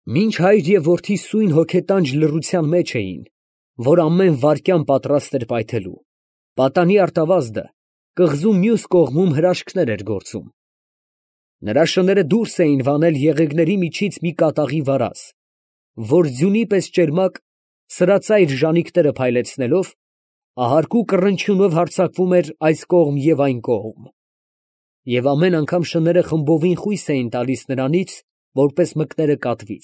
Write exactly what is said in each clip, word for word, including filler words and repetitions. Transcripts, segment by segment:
Մինչ հայր և որդի սույն հոգետանջ լռության մեջ էին, որ ամեն վայրկյան պատրաստ էր պայթելու, պատանի արտավազդը կղզու մյուս կողմում հրաշքներ էր գործում. նրա շները դուրս էին վանել եղեգների միջից մի կատաղի վարազ, որ ձյունի պես ճերմակ սրածայր ժանիքները փայլեցնելով, ահարկու կռնչյունով հարձակվում էր այս կողմ և այն կողմ, և ամեն անգամ շները խմբովին խույս էին տալիս նրանից, որպես մկները կատվից։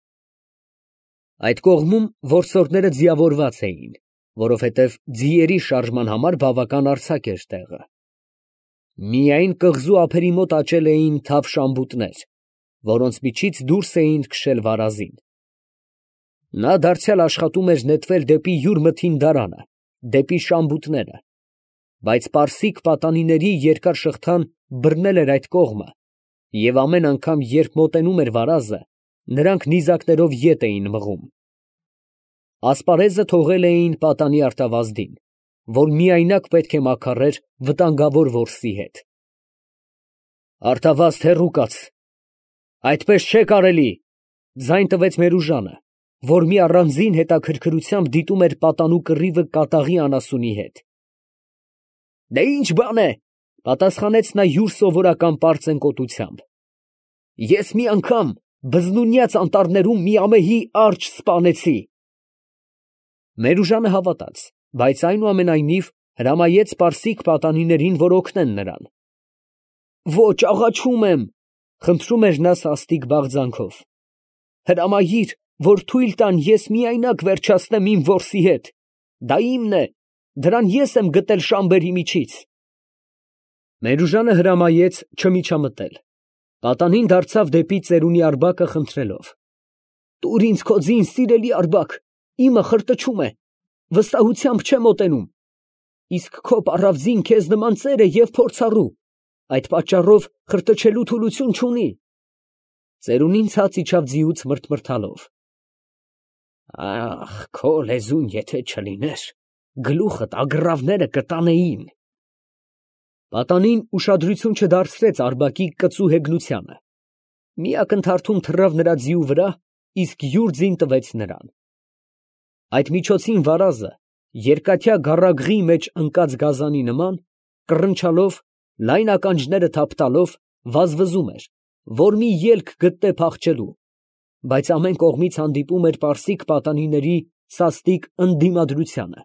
Այդ կողմում որսորդները ձիավորված էին, որովհետև ձիերի շարժման համար բավական արձակ էր տեղը։ Միայն կղզու ափերի մոտ աճել էին թավ շամբուտներ, որոնց միջից դուրս էին քշել վարազին։ Նա դարձյալ աշխատում էր նետվել դեպի յուր մթին դարանը, դեպի շամբուտները, բայց պարսիկ պատանիների երկար շղթան բռնել էր այդ կողմը, և ամեն անգամ, երբ մոտենում էր վարազը, նրանք նիզակներով ետ էին մղում։ Ասպարեզը թողել էին պատանի արտավազդին, որ միայնակ պետք է մաքարեր վտանգավոր որսի հետ։ Արտավազդ, հեռու կաց, այդպես չէ կարելի, ֊ ձայն տվեց Մերուժանը, որ մի առանձին հետաքրքրությամբ դիտում էր պատանու կռիվը կատաղի անասունի հետ։ ֊ Դե ի՞նչ բան է, ֊ պատասխանեց նա յուր սովորական պարծենկոտությամբ։ ֊ Ես մի անգամ բզնունյաց անտառներում մի ամեհի արջը սպանեցի։ Մերուժանը հավատաց, բայց այնուամենայնիվ հրամայեց պարսիկ պատանիներին, որ օգնեն նրան։ ֊ Ոչ, աղաչում եմ, ֊ խնդրում էր նա սաստիկ բաղձանքով, ֊ հրամայիր, որ թույլ տան ես միայնակ վերջացնեմ իմ որսի հետ. դա իմն է, դրան ես եմ գտել շամբերի միջից։ Մերուժանը հրամայեց չմիջամտել։ Պատանին դարձավ դեպի ծերունի արբակը խնդրելով. «Տուր ինձ քո ձին, սիրելի արբակ, իմը խրտչում է, վստահությամբ չէ մոտենում, իսկ քո պառավ ձին քեզ նման ծեր է և փորձառու, այդ պատճառով խրտչելու թուլություն չունի»։ Ծերունին ցած իջավ ձիուց մրթմրթալով. «Ախ, քո լեզուն եթե չլիներ, գլուխդ ագռավները կտանեին»։ Պատանին ուշադրություն չդարձրեց արբակի կծու հեգնությանը, մի ակնթարթում թռավ նրա ձիու վրա, իսկ յուր ձին տվեց նրան։ Այդ միջոցին վարազը, երկաթյա գառագրի մեջ ընկած գազանի նման, կռնչալով, լայն ականջները թափ տալով, վազվզում էր, որ մի ելք գտնե փախչելու, բայց ամեն կողմից հանդիպում էր պարսիկ պատանիների սաստիկ ընդդիմադրությանը։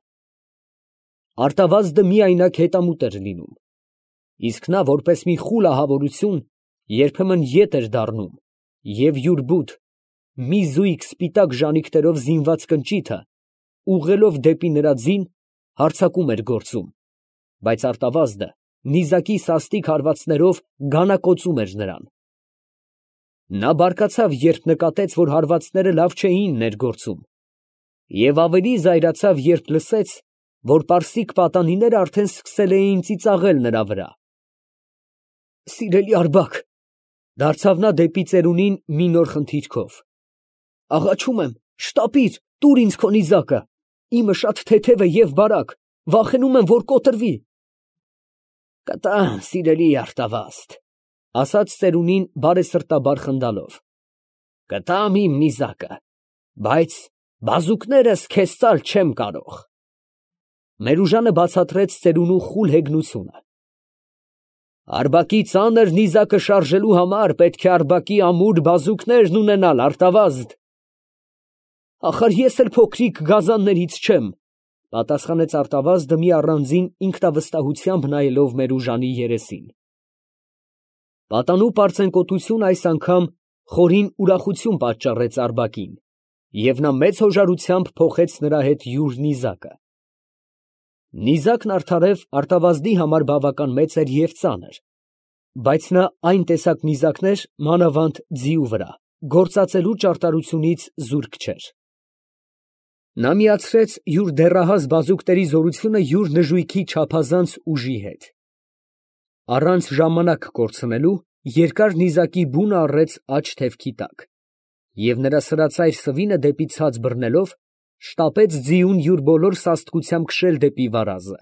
Արտավազդը միայնակ հետամուտ էր լինում, իսկ նա, որպես մի խուլ ահավորություն, երբեմն ետ էր դառնում և յուր բութ, մի զույգ սպիտակ ժանիքներով զինված կնճիթը, ուղղելով դեպի նրա ձին, հարձակում էր գործում, բայց արտավազդը նիզակի սաստիկ հարվածներով գանակոծում էր նրան։ Նա բարկացավ, երբ նկատեց, որ հարվածները լավ չէին ներգործում, և ավելի զայրացավ, երբ լսեց, որ պարսիկ պատանիները արդեն սկսել էին ծիծաղել նրա վրա։ ֊ Սիրելի արբակ, ֊ դարձավ նա դեպի ծերունին մի նոր խնդիրքով, ֊ աղաչում եմ, շտապիր, տուր ինձ քո նիզակը, իմը շատ թեթև է և բարակ, վախենում եմ, որ կոտրվի։ ֊ Կտամ, սիրելի արտավազդ, ֊ ասաց ծերունին բարեսրտաբար խնդալով, ֊ կտամ իմ նիզակը, բայց բազուկներս քեզ տալ չեմ կարող։ Մերուժանը բացատրեց ծերունու խուլ հեգնությունը։ Արբակի ծանր նիզակը շարժելու համար պետք է արբակի ամուր բազուկներն ունենալ, արտավազդ։ Ախար ես էլ փոքրիկ գազաններից չեմ, ֊ պատասխանեց արտավազդը մի առանձին ինքնավստահությամբ նայելով Մերուժանի երեսին։ Պատանու պարծենկոտությունը այս անգամ խորին ուրախություն պատճառեց արբակին, և նա մեծ հոժարությամբ փոխեց նրա հետ յուր նիզակը։ Նիզակն արդարև արտավազդի համար բավական մեծ էր և ծանր, բայց նա այն տեսակ նիզակներ, մանավանդ ձիու վրա, գործածելու ճարտարությունից զուրկ չէր։ Նա միացրեց յուր դեռահաս բազուկների զորությունը յուր նժույգի չափազանց ուժի հետ։ Առանց ժամանակ կորցնելու, երկար նիզակի բունը առեց աջ թևքի տակ, և նրա սրածայր սվինը դեպի ցած բռնելով, շտապեց ձիուն յուր բոլոր սաստկությամբ քշել դեպի վարազը։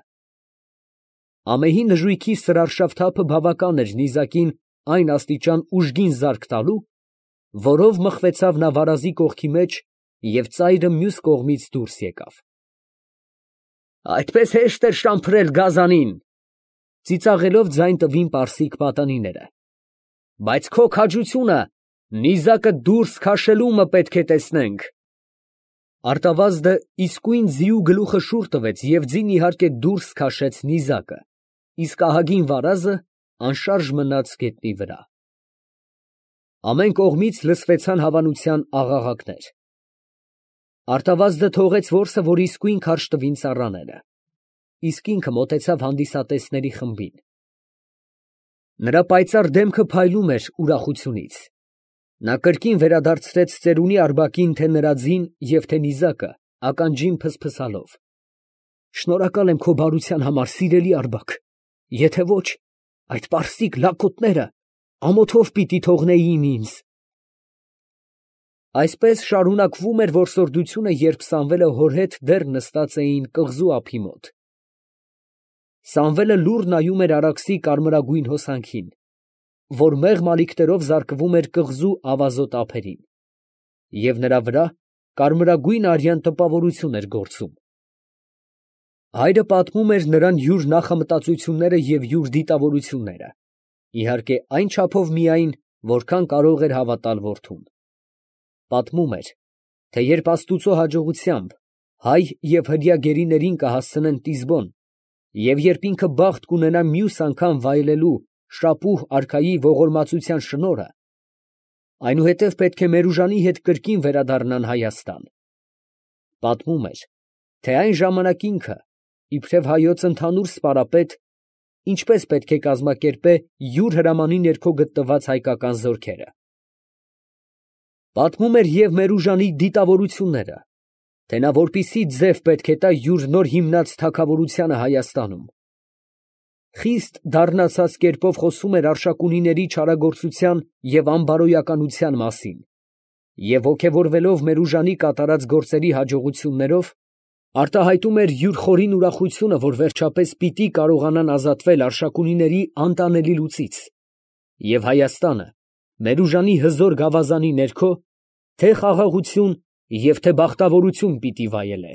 Ամեհի նժույգի սրարշավ թափը բավական էր նիզակին այն աստիճան ուժգին զարկ տալու, որով մխվեցավ նա վարազի կողքի մեջ և ծայրը մյուս կողմից դուրս եկավ։ Այդպես հեշտ էր շամփրել գազանին, ծիծաղելով ձայն տվին պարսիկ պատանիները, բայց քո քաջությունը նիզակը դուրս քաշելումը պետք է տեսնենք։ Արտավազդը իսկույն ձիու գլուխը շուռ տվեց և ձին իհարկե դուրս քաշեց նիզակը, իսկ ահագին վարազը անշարժ մնաց գետնի վրա։ Ամեն կողմից լսվեցան հավանության աղաղակներ։ Արտավազդը թողեց որսը, որ իսկույն քարշ տվին ծառաները, իսկ ինքը մոտեցավ հանդիսատեսների խմբին։ Նրա պայծառ դեմքը փայլում էր ուրախությունից։ Նա կրկին վերադարձրեց ծերունի արբակին թե նրա ձին և թե նիզակը, ականջին փսփսալով. «Շնորհակալ եմ քո բարության համար, սիրելի արբակ, եթե ոչ, այդ պարսիկ լակոտները ամոթով պիտի թողնեին ինձ»։ Այսպես շարունակվում էր որսորդությունը, երբ Սամվելը հոր հետ դեռ նստած էին կղզու ափի մոտ։ Սամվելը լուռ նայում էր Արաքսի կարմրագույն հոսանքին, որ մեղմ ալիքներով զարկվում էր կղզու ավազոտ ափերին, և նրա վրա կարմրագույն արյան տպավորություն էր գործում։ Հայրը պատմում էր նրան յուր նախամտածությունները և յուր դիտավորությունները, իհարկե այն չափով միայն, որքան կարող էր հավատալ որդուն։ Պատմում էր, թե երբ աստուծո հաջողությամբ հայ և հրեա գերիներին կհասցնեն Տիզբոն, և երբ ինքը բախտ կունենա մյուս անգամ վայելելու Շապուհ արքայի ողորմածության շնորհը, այնուհետև պետք է Մերուժանի հետ կրկին վերադառնան Հայաստան։ Պատմում էր, թե այն ժամանակ ինքը, իբրև հայոց ընդհանուր սպարապետ, ինչպես պետք է կազմակերպե յուր հրամանի ներքո գտնված հայկական զորքերը։ Պատմում էր և Մերուժանի դիտավորությունները, թե նա որպիսի ձև պետք է տա յուր նոր հիմնած թագավորությանը Հայաստանում։ Խիստ դառնացած կերպով խոսում էր Արշակունիների չարագործության և անբարոյականության մասին, և ոգևորվելով Մերուժանի կատարած գործերի հաջողություններով, արտահայտում էր յուր խորին ուրախությունը, որ վերջապես պիտի կարողանան ազատվել Արշակունիների անտանելի լուծից, և Հայաստանը Մերուժանի հզոր գավազանի ներքո թե խաղաղություն և թե բախտավորություն պիտի վայելե։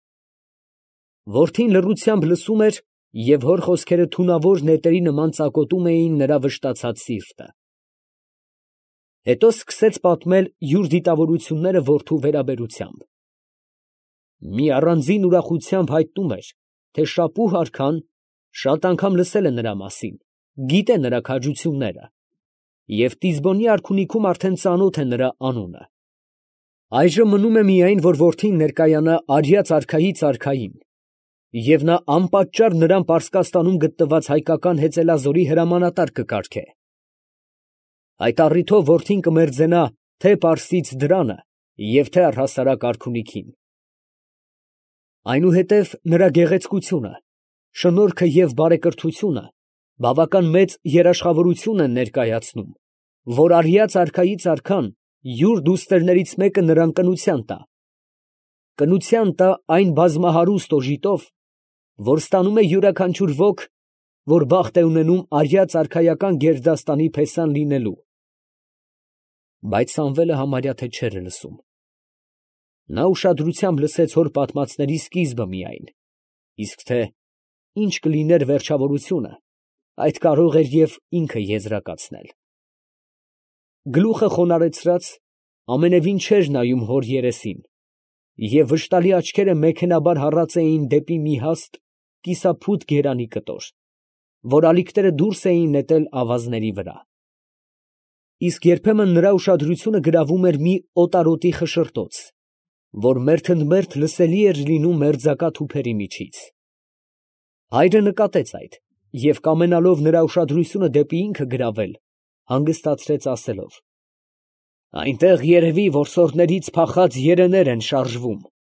Որդին լռությամբ լսում էր, և հոր խոսքերը թունավոր նետերի նման ծակոտում էին նրա վշտացած սիրտը։ Հետո սկսեց պատմել յուր դիտավորությունները որդու վերաբերությամբ։ Մի առանձին ուրախությամբ հայտնում էր, թե Շապուհ արքան շատ անգամ լսել է նրա մասին, գիտե նրա քաջությունները, և Տիզբոնի արքունիքում արդեն ծանոթ է նրա անունը։ Այժմ մնում է միայն, որ որդին ներկայանա Արիած արքայից արքային, և նա անպատճառ նրան Պարսկաստանում գտնված հայկական հեծելազորի հրամանատար կկարգե։ Այդ առիթով որդին կմերձենա թե պարսից դրանը և թե առհասարակ արքունիքին։ Այնուհետև նրա գեղեցկությունը, շնորհքը և բարեկրթությունը բավական մեծ երաշխավորություն են ներկայացնում, որ Արիած արքայից արքան յուր դուստերներից մեկը նրան կնության տա։ Կնության տա այն բազմահարուստ օժիտով, որ ստանում է յուրաքանչյուր ոք, որ բախտ է ունենում Արիած արքայական գերդաստանի փեսան լինելու։ Բայց Սամվելը համարյա թե չէր լսում։ Նա ուշադրությամբ լսեց հոր պատմածների սկիզբը միայն, իսկ թե ինչ կլիներ վերջավորությունը, այդ կարող էր և ինքը եզրակացնել։ Գլուխը խոնարհեցրած, ամենևին չէր նայում հոր երեսին, և վշտալի աչքերը մեքենաբար հառած էին դեպի մի հաստ, կիսափութ գերանի կտոր, որ ալիքները դուրս էին նետել ավազների վրա։ Իսկ երբեմն նրա ուշադրությունը գրավում էր մի օտարոտի խշշրտոց, որ մերթընդմերթ լսելի էր լինում մերձակա թուփերի միջից։ Հայրը նկատեց այդ և կամենալով նրա ուշադրությունը դեպի ինքը գրավել, հանգստացրեց ասելով. «Այնտեղ երևի որսորդներից փախած երեներ են շարժվում»։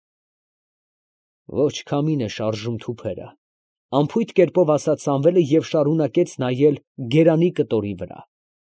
Ոչ, քամին է շարժում թուփերը, ֊ անփույթ կերպով ասաց Սամվելը և շարունակեց նայել գերանի կտորի վրա։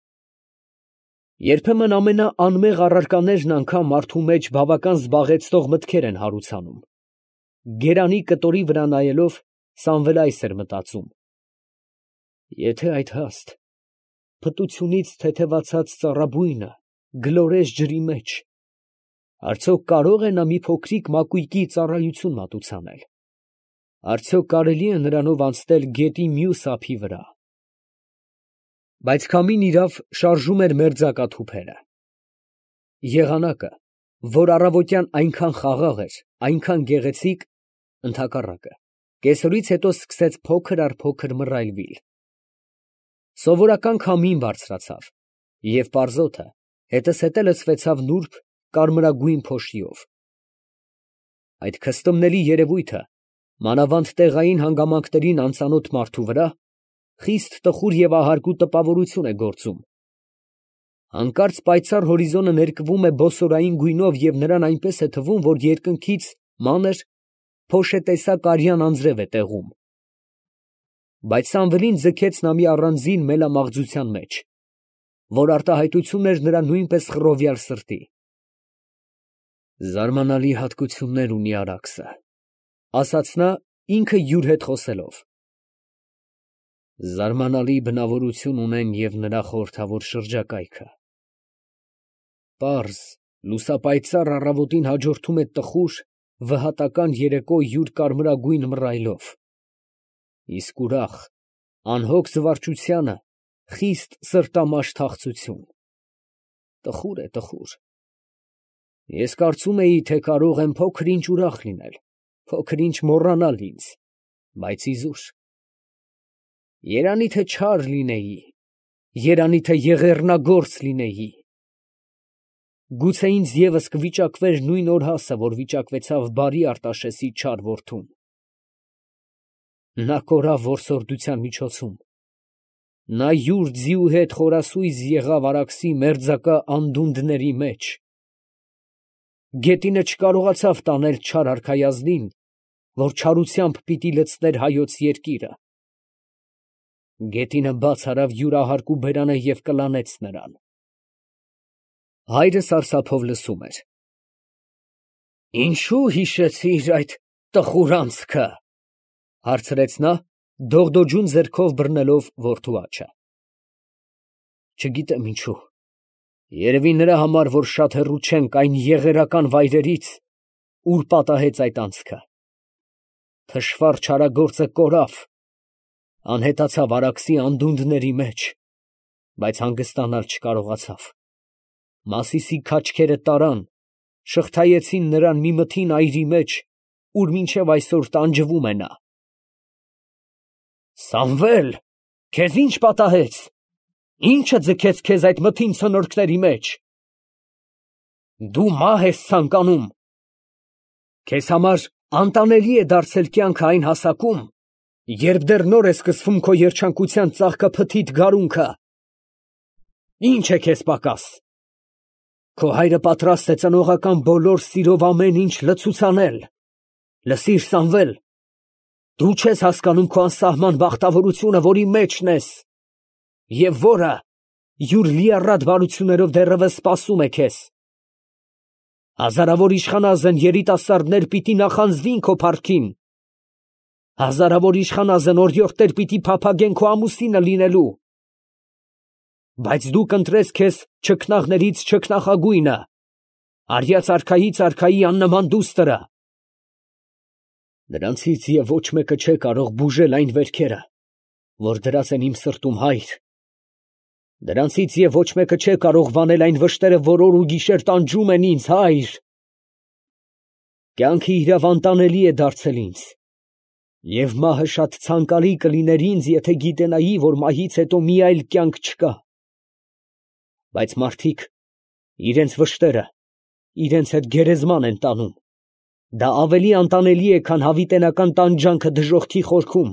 Երբեմն ամենաանմեղ առարկաներն անգամ մարդու մեջ բավական զբաղեցնող մտքեր են հարուցանում։ Գերանի կտորի վրա նայելով, Սամվելը այս էր մտածում. եթե այդ հաստ, փտությունից թեթևացած ծառաբույնը գլորես ջրի մեջ։ Արդյոք կարող է նա մի փոքրիկ մակույկի ծառայություն մատուցանել։ Արդյոք կարելի է նրանով անցնել գետի մյուս ափի վրա։ Բայց քամին իրավ շարժում էր մերձակաթուփերը։ Եղանակը, որ առավոտյան այնքան խաղաղ էր, այնքան գեղեցիկ, ընդհակառակը, կեսօրից հետո սկսեց փոքր առ փոքր մռայլվել։ Սովորական քամին բարձրացավ, և պարզոթը հետզհետե լցվեցավ նուրբ կարմրագույն փոշիով։ Այդ քստմնելի երևույթը, մանավանդ տեղային հանգամանքներին անծանոթ մարդու վրա, խիստ տխուր և ահարգու տպավորություն է գործում։ Հանկարծ պայծառ հորիզոնը ներկվում է բոսորային գույնով և նրան այնպես է թվում, որ երկնքից մանր, փոշետեսակ արյան անձրև է տեղում։ Բայց Սամվելին ձգեց նա մի առանձին մելամաղձության մեջ, որ արտահայտությունն էր նրա նույնպես խռովյալ սրտի։ «Զարմանալի հատկություններ ունի Արաքսը», ֊ ասաց նա, ինքը յուր հետ խոսելով։ «Զարմանալի բնավորություն ունեն և նրա խորհրդավոր շրջակայքը։ Պարզ, լուսապայծառ առավոտին հաջորդում է տխուր, վհատական երեկո յուր կարմրագույն մռայլով, իսկ ուրախ, անհոգ զվարճությանը խիստ սրտամաշ թախծություն։ Տխուր է, տխուր։ Ես կարծում էի, թե կարող եմ փոքր ինչ ուրախ լինել, փոքր ինչ մոռանալ ինձ, բայց իզուր։ Երանի թե չար լինեի, երանի թե եղեռնագործ լինեի։ Գուցե ինձ ևս կվիճակվեր նույն օրհասը, որ վիճակվեցավ բարի Արտաշեսի չար որդուն։ Նա կորավ որսորդության միջոցում, նա յուր ձիու հետ խորասույզ եղավ Արաքսի մերձակա անդունդների մեջ, գետինը չկարողացավ տանել չար արքայազնին, որ չարությամբ պիտի լցներ հայոց երկիրը։ Գետինը բաց արավ յուր ահարկու բերանը և կլանեց նրան։ Հայրը սարսափով լսում էր։ «Ինչո՞ւ հիշեցիր այդ տխուր անցքը», ֊ հարցրեց նա, դողդոջուն ձեռքով բռնելով որդու աջը։ Չգիտեմ ինչու, երևի նրա համար, որ շատ հեռու չենք այն եղերական վայրերից, ուր պատահեց այդ անցքը։ Թշվառ չարագործը կորավ, անհետացավ Արաքսի անդունդների մեջ, բայց հանգստանալ չկարողացավ։ Մասիսի քաչքերը տարան, շղթայեցին նրան մի մթին այրի մեջ, ուր մինչև այսօր տանջվում է նա։ Սամվել, քեզ ի՞նչ պատահեց, ի՞նչը ձգեց քեզ այդ մթին ցնորքների մեջ։ Դու մահ ես ցանկանում։ Քեզ համար անտանելի է դարձել կյանքը այն հասակում, երբ դեռ նոր է սկսվում քո երջանկության ծաղկափթիթ գարունքը։ Ի՞նչ է քեզ պակաս։ Քո հայրը պատրաստ է ծնողական բոլոր սիրով ամեն ինչ լցուցանել։ Լսիր, Սամվել, դու չես հասկանում քո անսահման բախտավորությունը, որի մեջն ես, և որը յուր լիառատ բարություններով դեռևս սպասում է քեզ։ Հազարավոր իշխանազն երիտասարդներ պիտի նախանձվին քո փառքին։ Հազարավոր իշխանազն օրիորդներ պիտի փափագեն քո ամուսինը լինելու։ Բայց դու կընտրես քեզ չքնաղներից չքնաղագույնը, արյաց արքայից արքայի աննման դուստրը։ Նրանցից և ոչ մեկը չէ կարող բուժել այն վերքերը, որ դրած են իմ սրտում, հայր։ Դրանցից և ոչ մեկը չէ կարող վանել այն վշտերը, որ օր ու գիշեր տանջում են ինձ, հայր։ Կյանքը իրավ անտանելի է դարձել ինձ, և մահը շատ ցանկալի կլիներ ինձ, եթե գիտենայի, որ մահից հետո մի այլ կյանք չկա։ Բայց մարդիկ իրենց վշտերը իրենց հետ գերեզման են տանում։ Դա ավելի անտանելի է, քան հավիտենական տանջանքը դժոխքի խորքում։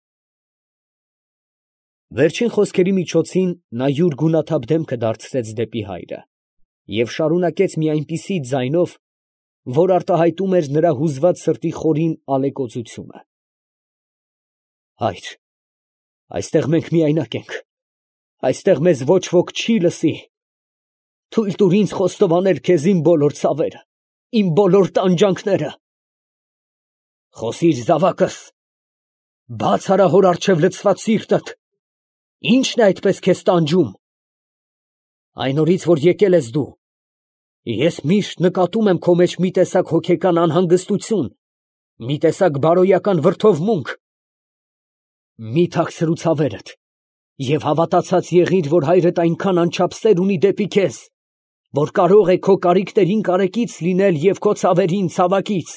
Վերջին խոսքերի միջոցին նա յուր գունաթափ դեմքը դարձրեց դեպի հայրը և շարունակեց մի այնպիսի ձայնով, որ արտահայտում էր նրա հուզված սրտի խորին ալեկոծությունը. Հայր, այստեղ մենք միայնակ ենք, այստեղ մեզ ոչ ոք չի լսի։ Թույլ տուր ինձ խոստովանել քեզ իմ բոլոր ցավերը, իմ բոլոր տանջանքները։ Խոսիր, զավակս, բաց արա հոր առջև լցված սիրտդ, ի՞նչն է այդպես քեզ տանջում։ Այն օրից, որ եկել ես դու, ես միշտ նկատում եմ քո մեջ մի տեսակ հոգեկան անհանգստություն, մի տեսակ բարոյական վրդովմունք։ Մի թաքցրու ցավերդ և հավատացած եղիր, որ հայրդ այնքան անչափ սեր ունի դեպի քեզ, որ կարող է քո կարիքներին կարեկից լինել և քո ցավերին ցավակից։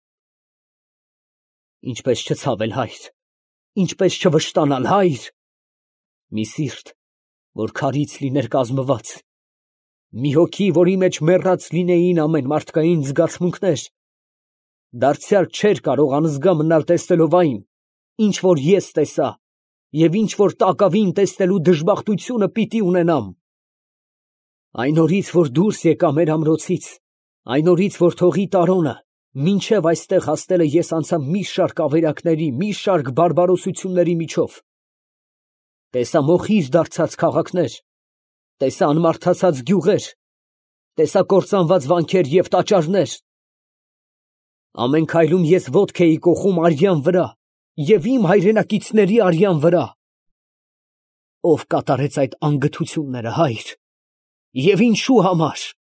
Ինչպես չցավել, հայր, ինչպես չվշտանալ, հայր։ Մի սիրտ, որ քարից լիներ կազմված, մի հոգի, որի մեջ մեռած լինեին ամեն մարդկային զգացմունքներ, դարձյալ չէր կարող անզգա մնալ տեսնելով այն, ինչ որ ես տեսա և ինչ որ տակավին տեսնելու դժբախտությունը պիտի ունենամ։ Այն օրից, որ դուրս եկա մեր ամրոցից, այն օրից, որ թողի Տարոնը, մինչև այստեղ հասնելը ես անցա մի շարք ավերակների, մի շարք բարբարոսությունների միջով, տեսա մոխիր դարձած քաղաքներ, տեսա անմարդացած գյուղեր, տեսա կործանված վանքեր և տաճարներ։ Ամեն քայլում ես ոտք էի կոխում արյան վրա և իմ հայրենակիցների արյան վրա։ Ո՞վ կատարեց այդ անգթությունները, հայր, և ինչու համար։